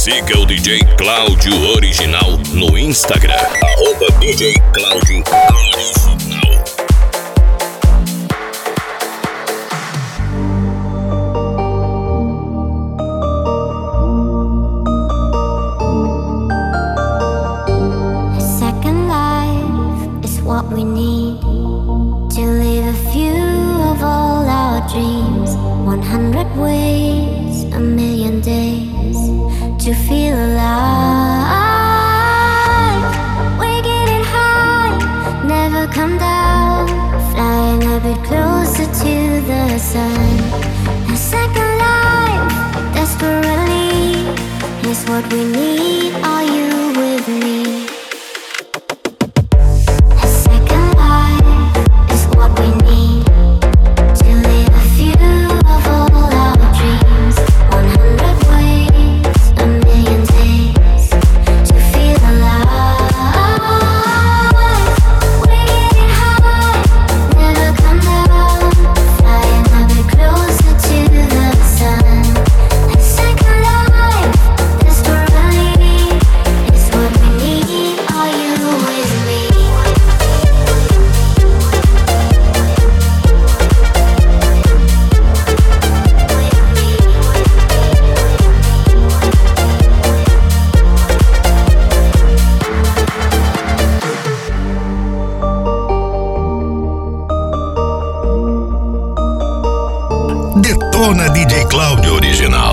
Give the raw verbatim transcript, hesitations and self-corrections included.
Siga o D J Cláudio Original no Instagram, arroba D J Cláudio Original. A second life is what we need to live a few of all our dreams. One hundred ways, a million days to feel alive. We're getting high, never come down, flying a bit closer to the sun. A second life, desperately, is what we need. Are you with me? A second life is what we need to live a few of all our dreams. One hundred ways, a million days to feel alive. We're getting high, never come down, flying a bit closer to the sun. A second life, desperately, is what we need. Are you with me? Detona D J Cláudio Original.